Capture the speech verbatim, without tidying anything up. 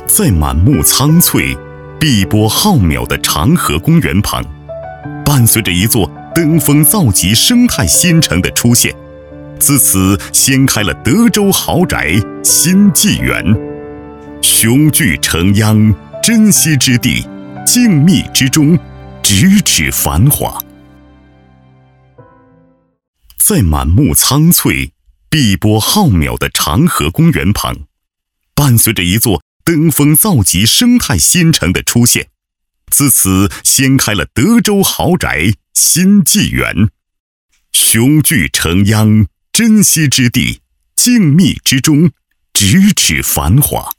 在满目苍翠、碧波浩渺的长河公园旁，伴随着一座登峰造极生态新城的出现，自此掀开了德州豪宅新纪元。雄踞城央，珍稀之地，静谧之中，咫尺繁华。在满目苍翠、碧波浩渺的长河公园旁，伴随着一座登峰造极生态新城的出现，自此掀开了德州豪宅新纪元。雄踞城央，珍稀之地，静谧之中，咫尺繁华。